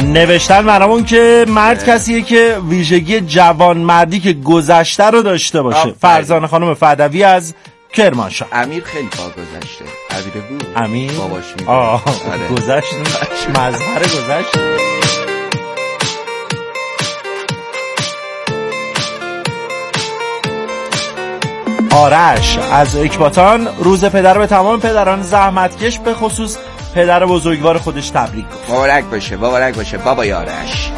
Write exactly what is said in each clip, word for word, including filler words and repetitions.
نوشتن برامون که مرد کسیه که ویژگی جوان مردی که گذشته رو داشته باشه. فرزانه خانم فدوی از کرمانشاه. امیر خیلی با گذشته. امیر بود امیر باباش میگه آه آره. گذشت مظهر گذشت. آرش از اکباتان روز پدر به تمام پدران زحمتکش به خصوص پدر بزرگوار خودش تبریک گفت. مبارک باشه مبارک باشه بابا آرش.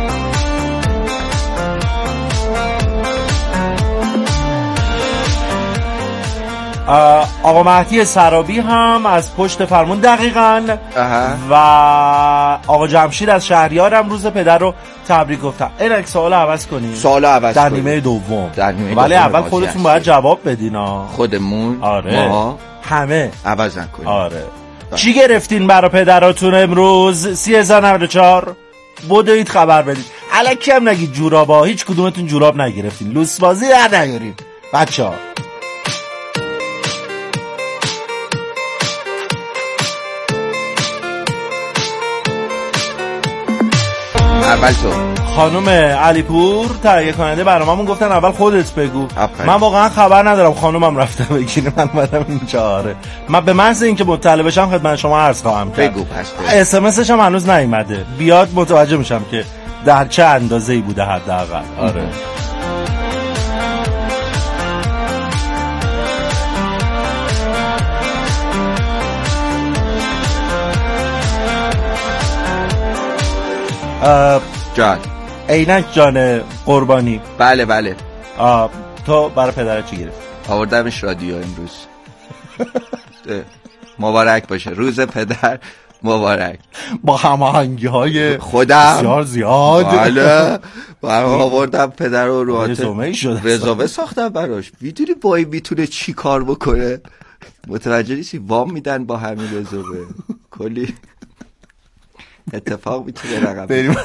آقا مهدی سرابی هم از پشت فرمون دقیقاً و آقا جمشید از شهریار هم روز پدر رو تبریک گفتن. اینک سوال عوض کنیم سوال عوض در نیمه دوم در نیمه ولی اول خودتون باید جواب بدین ها. خودمون آره ما همه عوض نکنیم. آره با. چی گرفتین برای پدراتون امروز؟ سی هزار و نود و چهار بودید خبر بدید. الکی هم نگید جورابا، هیچ کدومتون جوراب نگرفتین. لوس بازی در نیارید بچه‌ها. اول تو خانم علیپور تهیه کننده برنامه‌مون گفتن اول خودت بگو. افره. من واقعا خبر ندارم خانومم رفته بگیره من اومدم اینجا. آره من به محض اینکه مطلع بشم خدمت شما عرض خواهم کرد. بگو پس اس ام اسش هم هنوز نیومده. بیاد متوجه میشم که در چه اندازه‌ای بوده حداقل. آره جان عینک جان قربانی. بله بله. آه. تو برای پدرت چی گرفت؟ آوردمش رادیو امروز. مبارک باشه روز پدر مبارک. با هماهنگی های خودم بسیار زیاد. بله برام آوردم پدر رو رو رزومه شده رزومه ساختم براش. میدونی با این میتونه چی کار بکنه؟ متوجه نیستی؟ وام میدن با همین رزومه کلی اتفاق میتونه رقم بریم.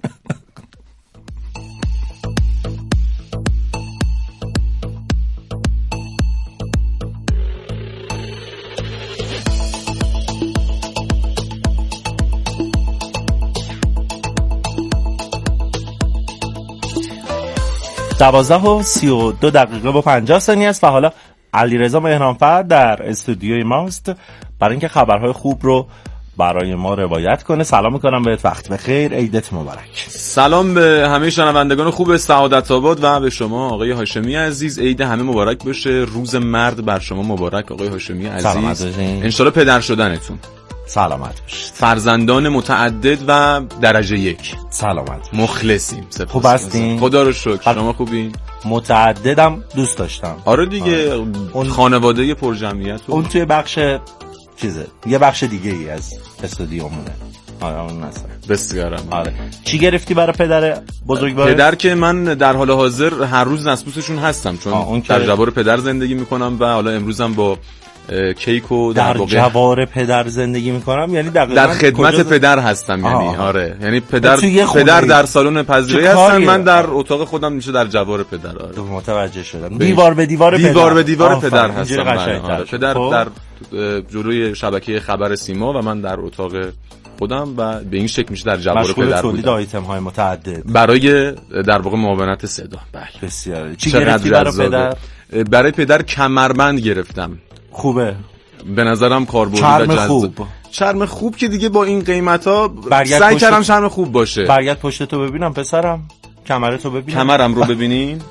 دوازده و سی و دو دقیقه و پنجاه ثانیه است و حالا علیرضا مهرانفر در استودیوی ماست برای اینکه خبرهای خوب رو برای ما روایت کنه. سلام میکنم بهت، وقت بخیر، عیدت مبارک. سلام به همه شنوندگان خوب سعادت آباد و به شما آقای هاشمی عزیز. عید همه مبارک باشه. روز مرد بر شما مبارک آقای هاشمی عزیز. ان شاءالله پدر شدنتون سلامت باشید. فرزندان متعدد و درجه یک. سلامت. مخلصیم. خوب هستین؟ خدا رو شکر. شما خوبین؟ متعددم دوست داشتم. آره دیگه. آره. اون خانواده پر جمعیت. اون توی بخش چیزه یه بخش دیگه ای از استودیومونه. آره اون نصر بسیارم. آره چی گرفتی برای پدر بزرگوار؟ پدر که من در حال حاضر هر روز دستبوسشون هستم چون در جوار پدر زندگی میکنم و حالا امروزم با کیک و در, در جوار پدر زندگی میکنم یعنی در خدمت پدر هستم. یعنی آه. آره یعنی پدر پدر در سالن پذیرایی هستن، من در اتاق خودم میشه در جوار پدر. آره متوجه شدم. دیوار به دیوار پدر دیوار به دیوار پدر هستم. آره. پدر در جلوی شبکه خبر سیما و من در اتاق خودم و به این شکل میشه در جوار پدر بودم. تولید آیتم های متعدد برای در واقع معاونت صدا. بله بسیار. چی گرفتی برای پدر؟ برای پدر کمربند گرفتم. خوبه به نظرم کاربردی و جذاب. خوب چرم خوب که دیگه با این قیمتا سعی کردم چرم خوب باشه. برگرد پشت تو ببینم پسرم، کمرتو ببینم. کمرم رو ببینین.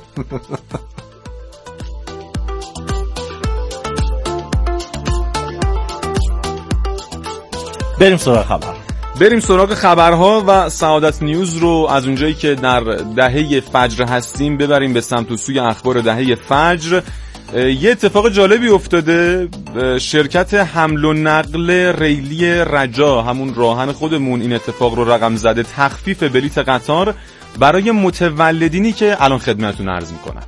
بریم سراغ خبر. بریم سراغ خبرها و سعادت نیوز رو از اونجایی که در دهه فجر هستیم ببریم به سمت و سوی اخبار دهه فجر. یه اتفاق جالبی افتاده. شرکت حمل و نقل ریلی رجا، همون راهن خودمون، این اتفاق رو رقم زده تخفیف بلیت قطار برای متولدینی که الان خدمتتون عرض میکنم.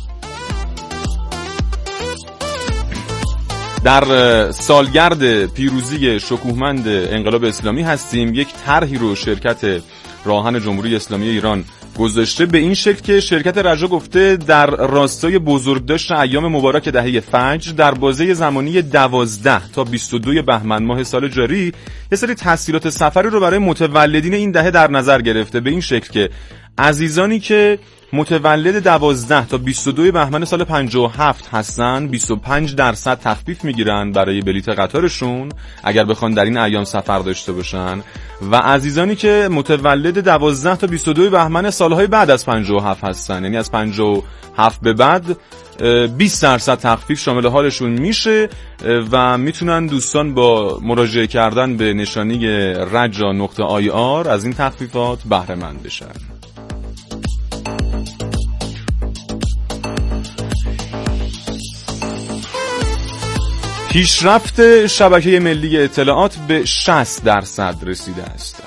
در سالگرد پیروزی شکوهمند انقلاب اسلامی هستیم. یک طرحی رو شرکت راهن جمهوری اسلامی ایران گذاشته به این شکل که شرکت رجا گفته در راستای بزرگداشت ایام مبارک دهه فجر در بازه زمانی دوازده تا بیست و دو بهمن ماه سال جاری یه سری تسهیلات سفری رو برای متولدین این دهه در نظر گرفته، به این شکل که عزیزانی که متولد دوازده تا بیست و دو بهمن سال پنجاه و هفت هستن بیست و پنج درصد تخفیف میگیرن برای بلیط قطارشون اگر بخوان در این ایام سفر داشته باشن، و عزیزانی که متولد دوازده تا بیست و دو بهمن سالهای بعد از پنجاه و هفت هستن، یعنی از پنجاه و هفت به بعد، بیست درصد تخفیف شامل حالشون میشه و میتونن دوستان با مراجعه کردن به نشانی رجا نقطه آی آر از این تخفیفات بهره مند بشن. پیشرفت شبکه ملی اطلاعات به شصت درصد رسیده است.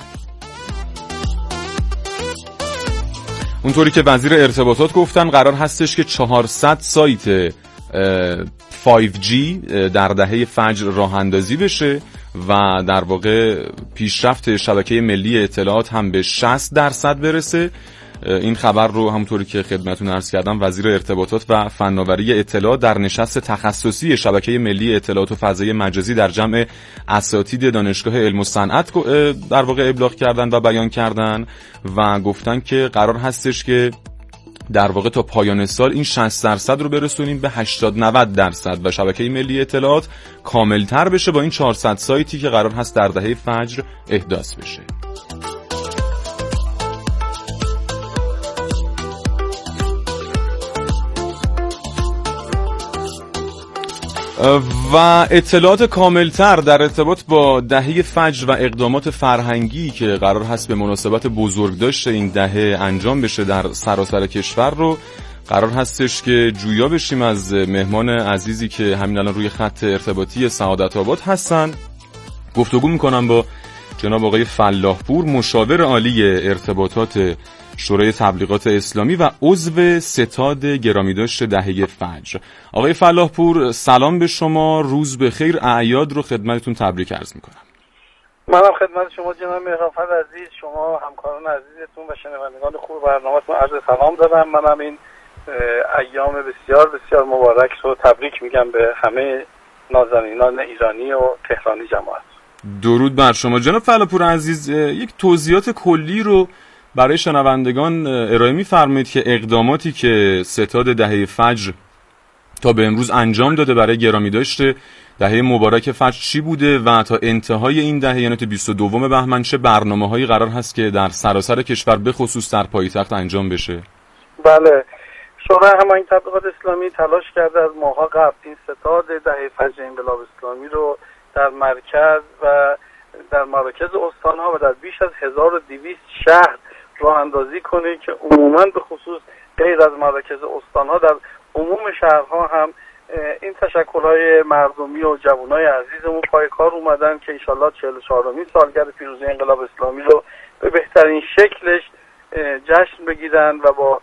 اونطوری که وزیر ارتباطات گفتن قرار هستش که چهارصد سایت فایو جی در دهه فجر راه اندازی بشه و در واقع پیشرفت شبکه ملی اطلاعات هم به شصت درصد برسه. این خبر رو همونطوری که خدمتتون عرض کردم وزیر ارتباطات و فناوری اطلاعات در نشست تخصصی شبکه ملی اطلاعات و فضای مجازی در جمع اساتید دانشگاه علم و صنعت در واقع ابلاغ کردن و بیان کردن و گفتن که قرار هستش که در واقع تا پایان سال این شصت درصد رو برسونیم به هشتاد نود درصد و شبکه ملی اطلاعات کاملتر بشه با این چهارصد سایتی که قرار هست در دهه فجر احداث بشه. و اطلاعات کاملتر در ارتباط با دهه فجر و اقدامات فرهنگی که قرار هست به مناسبت بزرگداشت این دهه انجام بشه در سراسر کشور رو قرار هستش که جویا بشیم از مهمان عزیزی که همین الان روی خط ارتباطی سعادت آباد هستن. گفتگو میکنم با جناب آقای فلاحپور، مشاور عالی ارتباطات شورای تبلیغات اسلامی و عضو ستاد گرامیداشت دهه فجر. آقای فلاحپور سلام به شما، روز بخیر، اعیاد رو خدمتتون تبریک عرض میکنم. منم خدمت شما جناب مهرانفر عزیز، شما همکاران عزیزتون و شنوندگان خوب برنامه‌تون عرض سلام دارم. منم این ایام بسیار بسیار مبارک رو تبریک میگم به همه نازنینان ایرانی و تهرانی جماعت. درود بر شما جناب فلاحپور عزیز. یک توضیحات کلی رو برای شنوندگان ارائه می‌فرمایید که اقداماتی که ستاد دهه فجر تا به امروز انجام داده برای گرامیداشت دهه مبارک فجر چی بوده و تا انتهای این دهه یعنی تا بیست و دو بهمن چه برنامه‌هایی قرار هست که در سراسر کشور به خصوص در پایتخت انجام بشه؟ بله، شورای هماهنگ تبلیغات اسلامی تلاش کرده از ماه‌ها قبل این ستاد دهه فجر انقلاب اسلامی رو در مرکز و در مراکز استان‌ها و در بیش از هزار و دویست شهر راه اندازی کنه که عموماً به خصوص غیر از مراکز استان‌ها در عموم شهرها هم این تشکل‌های مردمی و جوانای عزیزمون پای کار اومدن که انشالله چهل و چهارمین سالگرد پیروزی انقلاب اسلامی رو به بهترین شکلش جشن بگیرن و با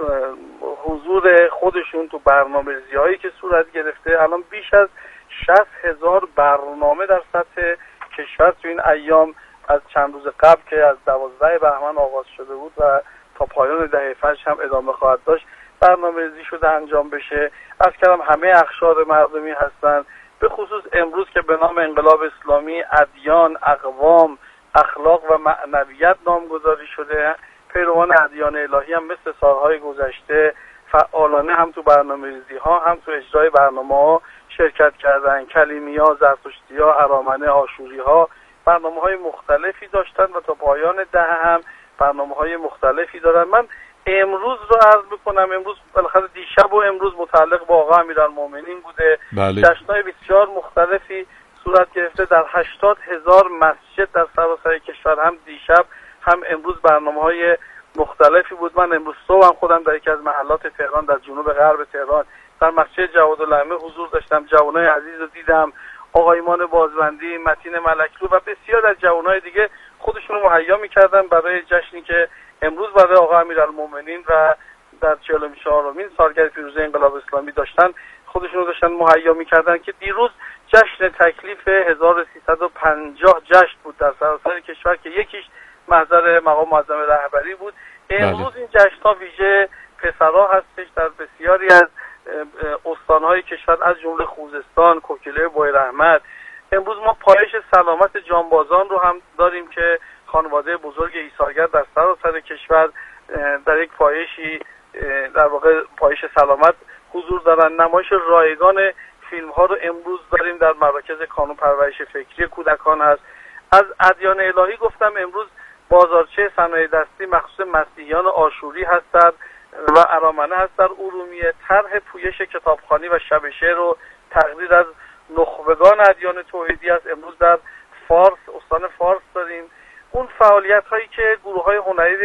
حضور خودشون تو برنامه‌ریزی‌هایی که صورت گرفته الان بیش از شصت هزار برنامه در سطح کشور تو این ایام از چند روز قبل که از دوازده بهمن آغاز شده بود و تا پایان دهه فجر هم ادامه خواهد داشت برنامه‌ریزی شده انجام بشه. از کلام همه اقشار مردمی هستن، به خصوص امروز که به نام انقلاب اسلامی ادیان، اقوام، اخلاق و معنویت نامگذاری شده. پیروان ادیان الهی هم مثل سالهای گذشته فعالانه هم تو برنامه‌ریزی ها هم تو اجرای برنامه‌ها شرکت کردن. کلیمی‌ها، زرتشتی‌ها، ارامنه، آشوری‌ها برنامه‌های مختلفی داشتن و تا پایان دهه هم برنامه‌های مختلفی دارن. من امروز رو عرض بکنم، امروز بالاخره دیشب و امروز متعلق با آقا امیرالمومنین بوده. بله. جشن‌های بسیار مختلفی صورت گرفته در هشتاد هزار مسجد در سراسر کشور، هم دیشب هم امروز برنامه‌های مختلفی بود. من امروز صبح هم خودم در یکی از محلات تهران در جنوب غرب تهران در مسجد جوادالائمه حضور داشتم، جوانای عزیز رو دیدم، آقا ایمان بازبندی، متین ملکلو و بسیار از جوانای دیگه خودشون رو مهیا می‌کردن برای جشنی که امروز برای آقا امیرالمومنین و در چهل و چهارمین سالگرد پیروزی انقلاب اسلامی داشتن خودشون رو داشتن مهیا می‌کردن که دیروز جشن تکلیف هزار و سیصد و پنجاه جشن بود در سراسر کشور که یکیش محضر مقام معظم رهبری بود. امروز این جشن‌ها ویژه پسرها هستش در بسیاری از استان‌های کشور از جمله خوزستان، کوکیله بویراحمد. امروز ما پایش سلامت جانبازان رو هم داریم که خانواده بزرگ ایثارگر در سراسر کشور در یک پایشی در واقع پایش سلامت حضور دارن. نمایش رایگان فیلم ها رو امروز داریم در مراکز کانون پرورش فکری کودکان هست. از ادیان الهی گفتم امروز بازارچه صنایع دستی مخصوص مسیحیان آشوری هست در و ارامنه هست در ارومیه. طرح پویش کتابخوانی و شب شعر و تقریر از نخبگان ادیان توحیدی است امروز در فارس، استان فارس داریم. اون فعالیت هایی که گروه های هنری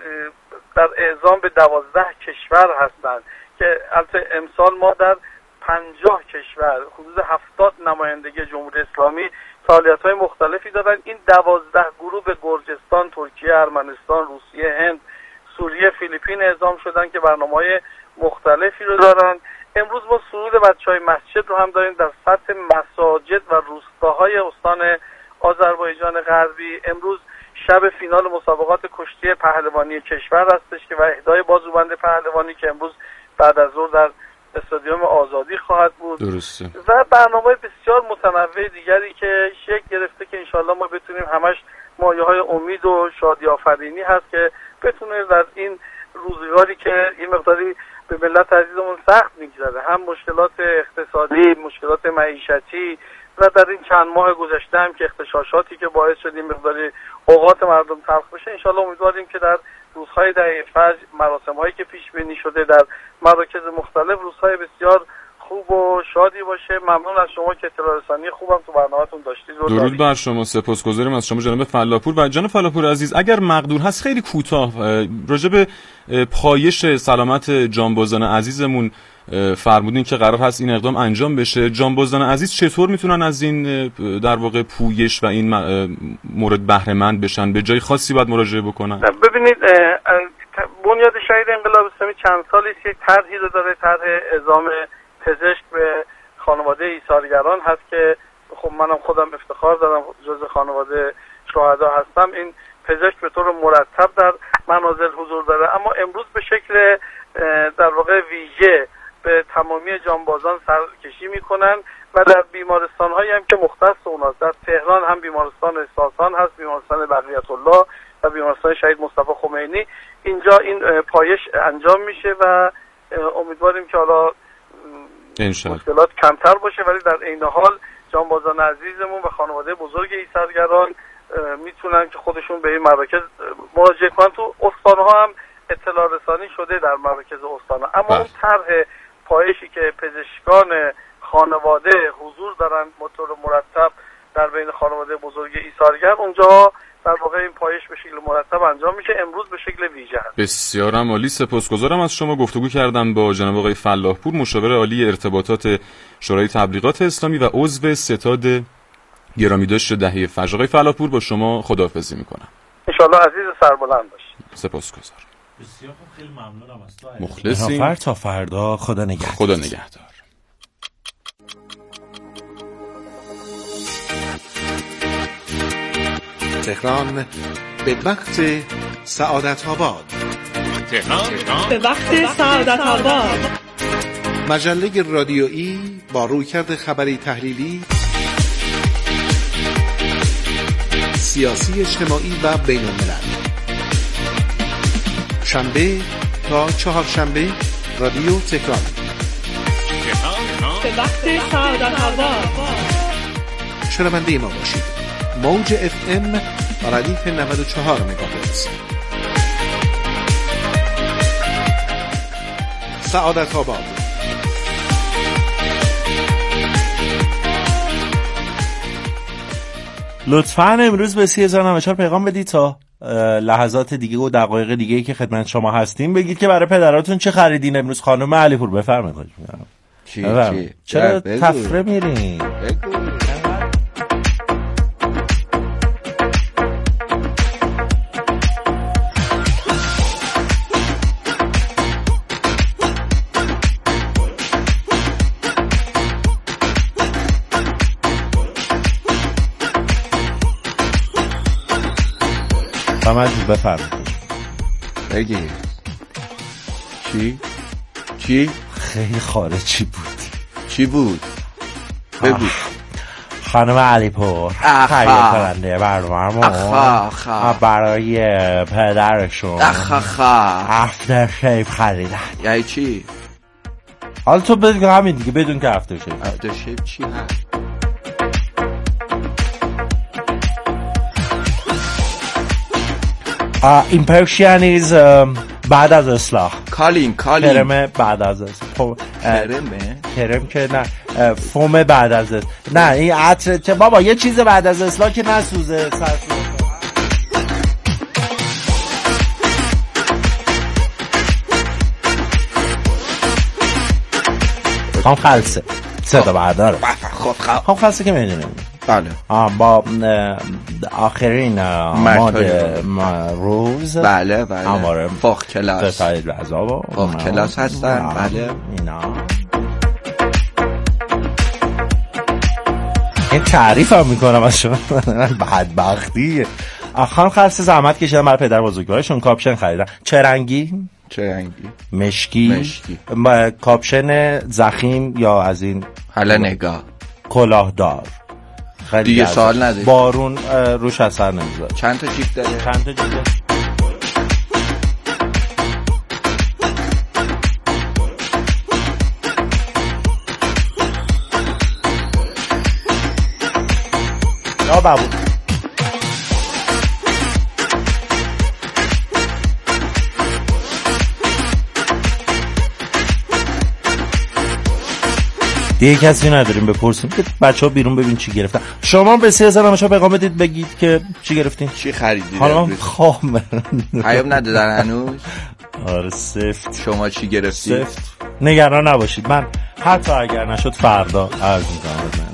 در اعزام به دوازده کشور هستند که البته امسال ما در پنجاه کشور حدود هفتاد نمایندگی جمهوری اسلامی فعالیت های مختلفی دارن. این دوازده گروه به گرجستان، ترکیه، ارمنستان، روسیه، هند، سوریه، فیلیپین اعزام شدن که برنامه‌های مختلفی رو دارن. امروز ما سرود بچهای مسجد رو هم داریم در سطح مساجد و روستاهای استان آذربایجان غربی. امروز شب فینال مسابقات کشتی پهلوانی کشور هستش که و اهدای بازوبند پهلوانی که امروز بعد از ظهر در استادیوم آزادی خواهد بود. درسته. و برنامه بسیار متنوع دیگری که شکل گرفته که انشالله ما بتونیم همش مایه‌های امید و شادی آفرینی هست که بتونه در این روزگاری که این مقداری به ملت عزیزمون سخت میگذره، هم مشکلات اقتصادی، مشکلات معیشتی و در این چند ماه گذشته هم که اختشاشاتی که باعث شد این مقداری اوقات مردم تلخ بشه، انشالله امیدواریم که در روزهای دهه فجر مراسم هایی که پیش بینی شده در مراکز مختلف روزهای بسیار خوب و شادی باشه. ممنون از شما که اطلاع رسانی خوبم تو برنامه‌تون داشتید. درود بر شما، سپاسگزاریم از شما جناب فلاحپور. و جناب فلاحپور عزیز اگر مقدور هست خیلی کوتاه راجع به پایش سلامت جانبازان عزیزمون فرمودین که قرار هست این اقدام انجام بشه. جانبازان عزیز چطور میتونن از این در واقع پویش و این مورد بهره مند بشن؟ به جای خاصی باید مراجعه بکنن؟ ببینید بنیاد شهید انقلاب اسلامی چند سالی است یک طرحی رو داره، طرح اعزام پزشک به خانواده ایثارگران هست که خب منم خودم افتخار دارم جزء خانواده شهدا هستم. این پزشک به طور مرتب در منازل حضور داره، اما امروز به شکل در واقع ویژه به تمامی جانبازان سرکشی میکنن و در بیمارستان هایی هم که مختص اوناست. در تهران هم بیمارستان ساسان هست، بیمارستان بقیت الله و بیمارستان شهید مصطفی خمینی. اینجا این پایش انجام میشه و امیدواریم که حالا مشکلات کمتر باشه، ولی در عین حال جانبازان عزیزمون و خانواده بزرگ ایثارگران میتونن که خودشون به این مراکز مراجعه کنن. تو استان‌ها هم اطلاع رسانی شده در مراکز استان‌ها، اما اون طرح پایشی که پزشکان خانواده حضور دارن مطور مرتب در بین خانواده بزرگ ایثارگر، اونجا در واقع این پایش به شکل مرتب انجام میشه، امروز به شکل ویژه هست. بسیار عالی، سپاسگزارم از شما. گفتگو کردم با جناب آقای فلاحپور، مشاور عالی ارتباطات شورای تبلیغات اسلامی و عضو ستاد گرامیداشت دهه فجر. آقای فلاحپور با شما خداحافظی میکنم. ان شاء الله عزیز سربلند باشید. سپاسگزارم. بسیار خوب، خیلی ممنونم از تو. مخلصیم. تا فردا، خدا نگهدار. خدا نگهدار. تهران به وقت سعادت آباد. تهران به وقت سعادت آباد. مجله رادیویی با رویکرد خبری تحلیلی، سیاسی، اجتماعی و بین الملل. شنبه تا چهارشنبه رادیو تهران. به وقت سعادت آباد. شنونده ما باشید. موج اف ام ردیف نود و چهار مگاهرتز. سعادت آباد. لطفاً امروز به سی هزار و نود و چهار پیغام بدید تا لحظات دیگه و دقایق دیگه که خدمت شما هستیم بگید که برای پدراتون چه خریدین امروز. خانم علیپور بفرمایید. چی چی؟ چرا تفره میرین؟ بگو. مجید بفرمایید. بگی چی؟ چی؟ خیلی خارجی بود. چی بود؟ بگو. خانم علیپور تهیه کننده برنامه‌مون برای پدرشون افتر شیف خریدن. یعنی چی؟ حالا تو بگو همین دیگه بدون که افتر شیف. افتر شیف چی هست؟ ایمپرشنیز بعد از اصلاح. کالین کالین کرم بعد از اصلاح. کرمه؟ کرم که نه، فوم بعد از اصلاح. نه این عطر چه بابا، یه چیز بعد از اصلاح که نسوزه سرسوزه. خام خلصه صدا برداره. خام خلصه که میدونیم بله با آخرین ماده روز بله بله فوق کلاس ستایل رضا و فوق کلاس هستن بله اینا. این تعریف هم میکنم از شما بدبختیه. خانم خلصه زحمت کشیدن برای پدر بزرگوارشون کاپشن خریدن. چه رنگی؟ چه رنگی؟ مشکی. مشکی. کاپشن زخیم یا از این حالا نگاه کلاهدار دیگه سوال نداری. بارون روش اثر نمیذاره. چند تا جیب داره؟ چند تا جیب داره؟ یا بابو دیگه کسی نداریم بپرسیم که بچه ها بیرون ببین چی گرفتن. شما به سه هزار همشا پیغام بدید بگید که چی گرفتین، چی خریدید. حالا من خوام پیام ندادن هنوز. آره سفت. شما چی گرفتید؟ سفت. نگران نباشید، من حتی اگر نشد فردا عرض میکنم.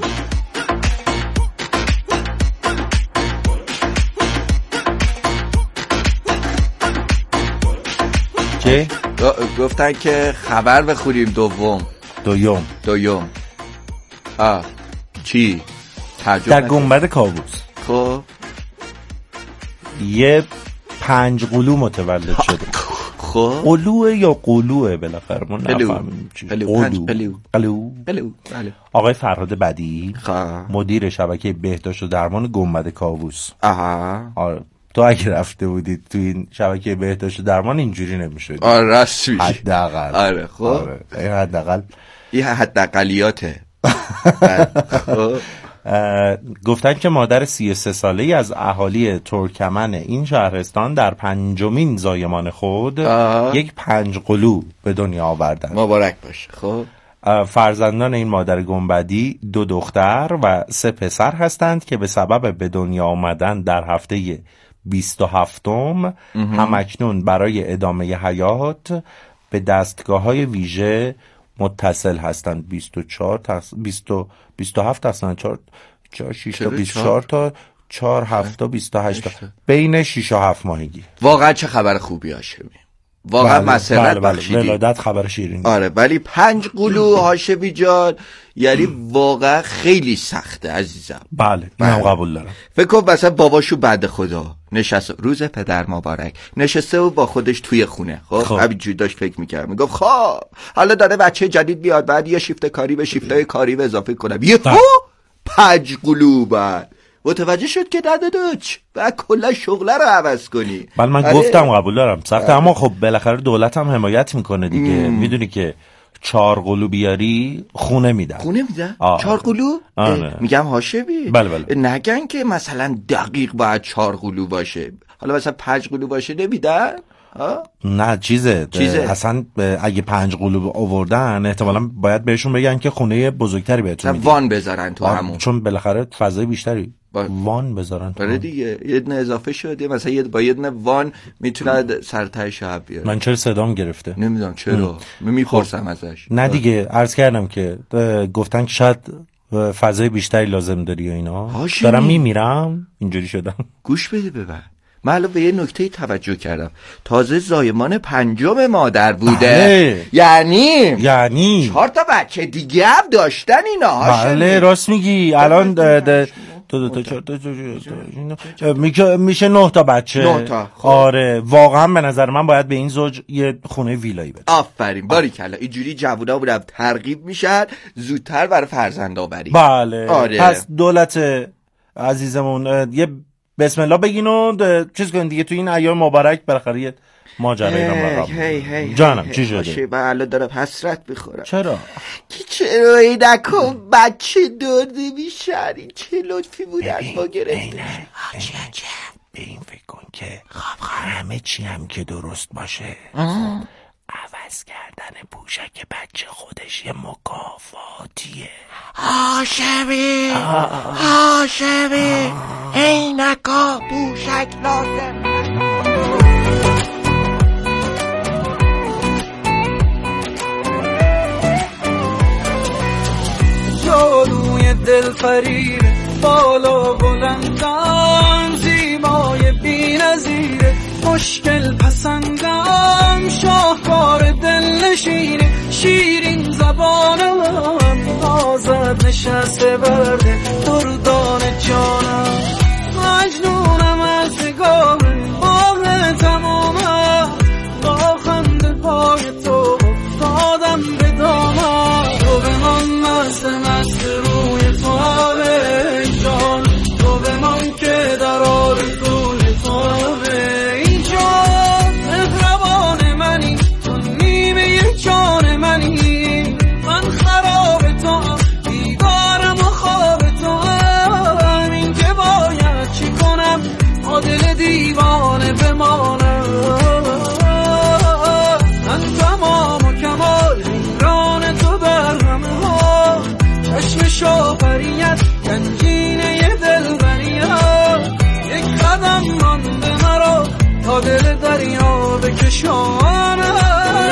چی؟ گفتن که خبر بخوریم دوم دویوم دویوم آه چی؟ در گنبد کاووس خب یه پنج قلو متولد شده. خب قلوه یا قلوه بالاخره ما نفهمیم چی. قلو قلو قلو قلو بله. آقای فرهاد بدیعی خب مدیر شبکه بهداشت و درمان گنبد کاووس. آها آره تو اگه رفته بودید تو این شبکه بهداشت و درمان اینجوری نمیشد. آره راست میگی. حداقل آره خب آره این حداقل این حداقلیاته. خب گفتن که مادر سی و سه ساله‌ای از اهالی ترکمن این شهرستان در پنجمین زایمان خود آه. یک پنج قلو به دنیا آوردن. مبارک باشه. خب فرزندان این مادر گنبدی دو دختر و سه پسر هستند که به سبب به دنیا آمدن در هفته بیست و هفتم همکنون برای ادامه حیات به دستگاه‌های ویژه متصل هستند. بیست و چهار تا بیست و بیست و هفت هستند. چهار چهار شش تا بیست و چهار تا چهار هفت تا بیست و هشت بین شش و هفت ماهگی. واقعا چه خبر خوبی هاشمی. واقعا بله، مسرت بله، بله. بخشیدی. ولادت خبر شیرین. آره ولی پنج قلو هاشمی جان یعنی واقعا خیلی سخته عزیزم. بله اینم قبول دارم. فکر کن مثلا باباشو بعد خدا نشسته روز پدر مبارک نشسته و با خودش توی خونه خب, خب. همینجوری داشت فکر میکرد میگفت خب حالا داره بچه جدید بیاد بعد یه شیفت کاری به شیفتای کاری به اضافه کنم یه پنج قلو بعد متوجه شد که ندادوچ و کلا شغله رو عوض کنی. بله من گفتم قبول دارم سخته اما خب بالاخره دولت هم حمایت میکنه دیگه. میدونی که چهار قلو بیاری خونه میدن. خونه میدن؟ چهار قلو؟ میگم هاشمی. بله بله. نگن که مثلا دقیق باید چهار قلو باشه. حالا مثلا پنج قلو باشه نمیدن؟ نه چیزه, چیزه اصلا اگه پنج قلو آوردن احتمالاً باید بهشون بگن که خونه بزرگتری بهتون میدن. وان بذارن تو همون. چون بالاخره فضای بیشتری با... وان بذارن تو. آره دیگه یه دونه اضافه شده مثلا یه با یه دونه وان میتونه سرتای شب بیاره. من چرا صدام گرفته؟ نمیدونم چرا. میپرسم ازش. نه دیگه عرض کردم که گفتن که شاید فضای بیشتری لازم داری و اینا. دارم میمیرم اینجوری شدم. گوش بده ببر. من الان به یه نکته توجه کردم تازه زایمان پنجم مادر بوده. بله. یعنی یعنی چهار تا بچه دیگه هم داشتن اینا. بله راست میگی. الان دو دو تا چهار تا میشه میشه نه تا بچه. نه تا. آره واقعا به نظر من باید به این زوج یه خونه ویلایی بده. آفرین باریکلا. اینجوری جوونا بودم ترغیب میشن زودتر برای فرزند آوری. بله آره. پس دولت عزیزمون یه بسم الله بگین و چیز کنین دیگه تو این ایام مبارک بالاخره یه ماجرایی رو برام. هی هی جانم چی شده؟ بله دارم حسرت میخورم. چرا؟ که چرا اینکو بچه داده میشن. این چه لطفی بود از ما گرفته. حاجی به این فکر کن که همه چی هم که درست باشه عوض کردن پوشک بچه خودش یه مکافاتیه. هاشمی هاشمی اینکا پوشک لازم. جادوی دل فریب بالا بلندم زیبای بی نظیره مشکل پسندم شاهکار دل نشینه شیرین زبانم آزاد نشسته برده دردان جانم مجنونم از نگاه باغ تمامم با خنده پای تو دادم به دامم تو به من مست مست روی تو آره جان تو به من که در آرزوی تو آره این جان مهربان منی تو نیمه جان منی من خراب تو بیدارم و خواب تو همین که باید چی کنم با دل دیوانه بمانم من تمام و کمال ایران تو در همه ها چشم شاپریت گنجینه دل بریت یک قدم مانده مرا تا دل دریا بکشانم.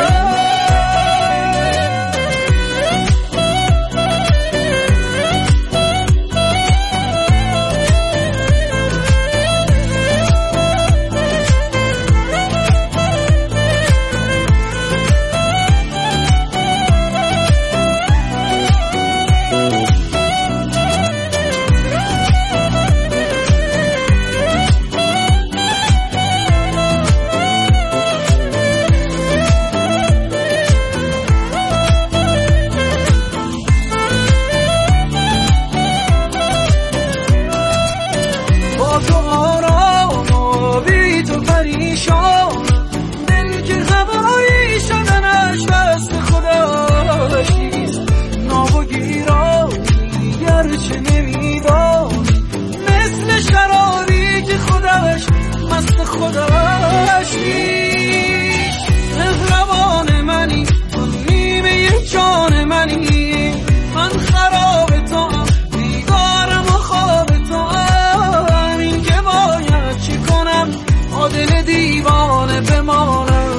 مهربان منی تو نیمه جان منی من خراب تو بیدارم و خواب تو همین که باید چی کنم با دل دیوانه بمانم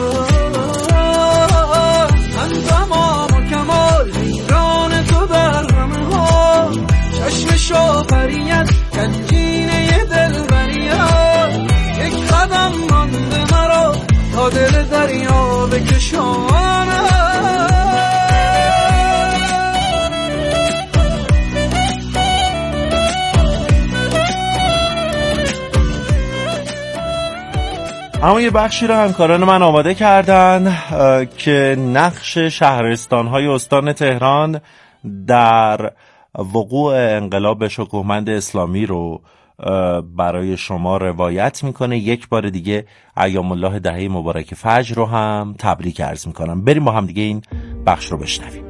من تمام و کمال ایران تو در همه ها چشم شاپریت گنجینه دل بریت یک قدم مانده مرا تا دل دریا بکشانم. اما یه بخشی رو همکاران من آماده کردن که نقش شهرستان‌های استان تهران در وقوع انقلاب شکوهمند اسلامی رو برای شما روایت میکنه. یک بار دیگه ایام الله دهه مبارک فجر رو هم تبریک عرض میکنم. بریم با هم دیگه این بخش رو بشنویم.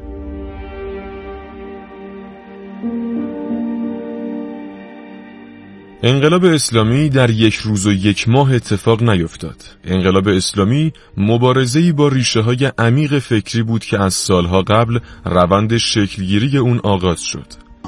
انقلاب اسلامی در یک روز و یک ماه اتفاق نیفتاد. انقلاب اسلامی مبارزه‌ای با ریشه‌های عمیق فکری بود که از سالها قبل روند شکلگیری اون آغاز شد.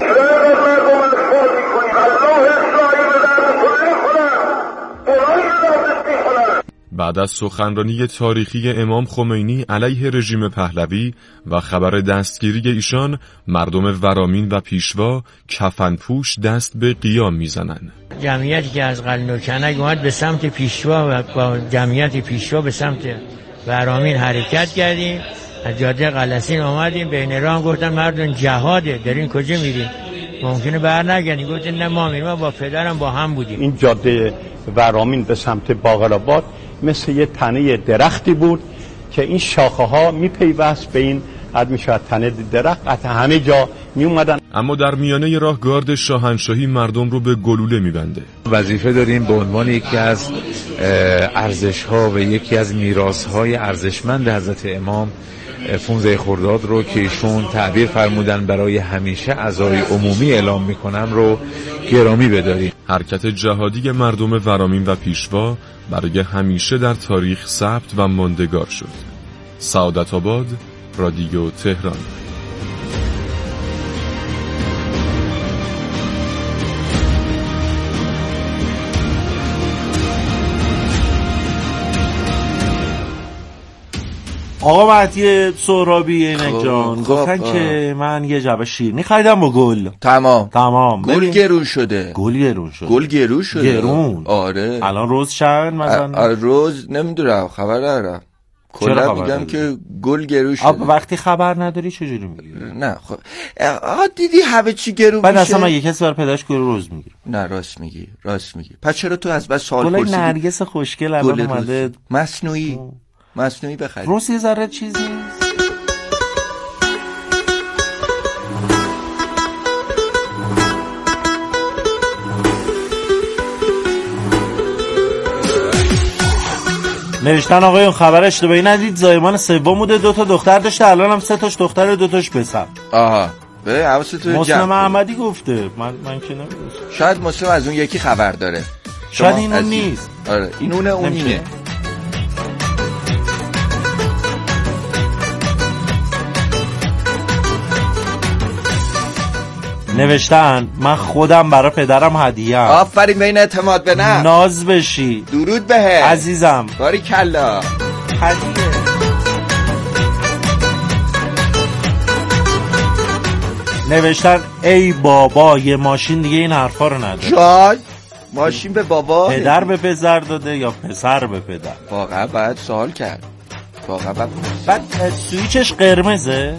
بعد از سخنرانی تاریخی امام خمینی علیه رژیم پهلوی و خبر دستگیری ایشان، مردم ورامین و پیشوا کفنپوش دست به قیام میزنند. جمعیتی که از قلنوکنک اومد به سمت پیشوا و با جمعیت پیشوا به سمت ورامین حرکت کردیم. از جاده قلسین آمدیم، بین راه گفتن مردم جهاده، دارین کجا میرین؟ ممکنه بر نگردی. گفت نه مامی، ما با پدرم با هم بودیم. این جاده ورامین به سمت باقرآباد مثل یه تنه درختی بود که این شاخه ها میپیوست به این قد میشد تنه درخت، از همه جا می اومدن. اما در میانه راه گارد شاهنشاهی مردم رو به گلوله میبنده. وظیفه داریم به عنوان یکی از ارزش ها و یکی از میراث های ارزشمند حضرت امام پانزده خرداد رو که ایشون تعبیر فرمودن برای همیشه عزای عمومی اعلام میکنم رو گرامی بداریم. حرکت جهادی مردم ورامین و پیشوا برای همیشه در تاریخ ثبت و ماندگار شد. سعادت آباد، رادیو تهران. آقا مهدی سهرابی اینک جان گفتن که من یه جعبه شیرینی خریدم با گل. تمام تمام. گل گرون شده. گل گرون شده. گل گرون شده. گرون. آره. الان روز چند مثلا؟ روز نمیدونم، خبر ندارم. کلا میگم که گل گرون شده. وقتی خبر نداری چجوری میگی؟ نه خب آقا دیدی همه چی گرون میشه. بعد اصلا من یه کسی بر پدرش گل روز میگیره. نه راست میگی، راست میگی. پس چرا تو از بس سوال پرسیدی؟ گل نرگس خوشگل الان اومده مصنوعی. مصنوعی بخرید. روز یه ذره چیز نیست. نوشتن آقایون خبر اشتباهی ندید، زایمان سوم بوده، دو تا دختر داشته، الان هم سه تاش دختر، دو تاش پسر. آها به حواستون جمع. مسلم احمدی گفته، من من که نمیدونم. شاید مسلم از اون یکی خبر داره. شاید این اون نیست. آره این اونه، اون اینه. نوشتن من خودم برای پدرم هدیه ام. آفرین، بین اعتماد به نفس. ناز بشی. درود بهت عزیزم. باریکلا. هدیه. نوشتن ای بابا یه ماشین دیگه این حرفا رو نداره. جای ماشین به بابا، پدر به پسر داده یا پسر به پدر؟ واقعا باید سوال کرد. واقعا باید بعد سویچش قرمزه.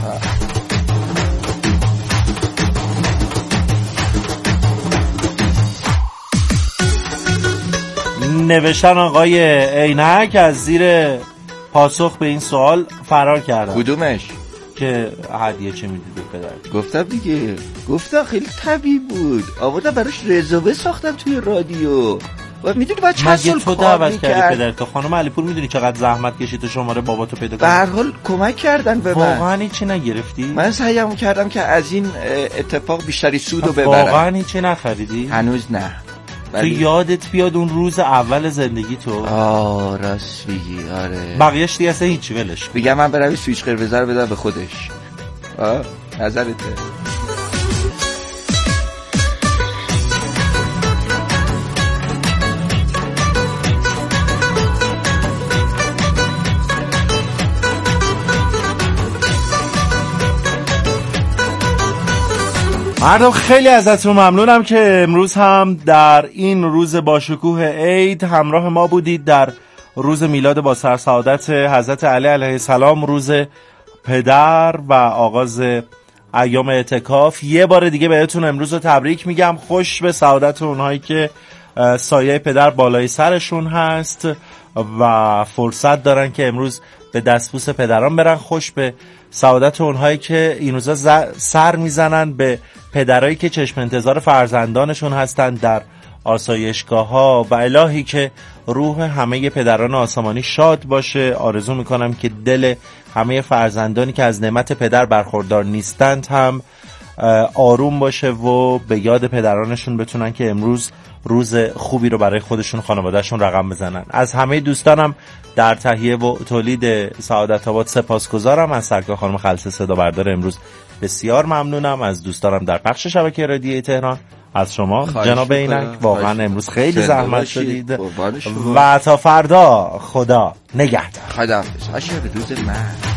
نوشتن آقای عینک از زیر پاسخ به این سوال فرار کردن. کدومش؟ که هدیه چه میدید به پدر؟ گفتم دیگه، گفتم خیلی طبیعی بود. آوردم براش رزومه ساختم توی رادیو. و میدونی بعد چند سال تو دعوت کردی پدر تو؟ خانم علیپور میدونی چقدر زحمت کشید تو شماره باباتو پیدا کنی؟ به هر حال کمک کردن به من. واقعا هیچی نگرفتی؟ من سعیمو کردم که از این اتفاق بیشتری سودو ببرم. واقعا هیچی نخریدی؟ هنوز نه. تو یادت بیاد اون روز اول زندگی تو؟ آه راست میگی. آره بقیه‌اش دیگه اصلا هیچ ولش. میگم من برم سویچ قرمز رو بدم به خودش. آه نظرته؟ مردم خیلی ازتون ممنونم که امروز هم در این روز با شکوه عید همراه ما بودید. در روز میلاد با سرسعادت حضرت علی علیه السلام، روز پدر و آغاز ایام اعتکاف. یه بار دیگه بهتون امروز رو تبریک میگم. خوش به سعادت اونهایی که سایه پدر بالای سرشون هست و فرصت دارن که امروز به دستبوس پدران برن. خوش به سعادت اونهایی که این روزا سر میزنن به پدرایی که چشم انتظار فرزندانشون هستن در آسایشگاه ها و الهی که روح همه پدران آسمانی شاد باشه. آرزو میکنم که دل همه فرزندانی که از نعمت پدر برخوردار نیستند هم آروم باشه و به یاد پدرانشون بتونن که امروز روز خوبی رو برای خودشون خانوادهشون رقم بزنن. از همه دوستانم در تهیه و تولید سعادت آباد سپاسگزارم. از سرکار خانم خلص صدا بردار امروز بسیار ممنونم. از دوستانم در پخش شبکه رادیویی تهران، از شما جناب اینک واقعا امروز خیلی زحمت شدید و تا فردا خدا نگهدار. خدا حافظ. عاشق روز من.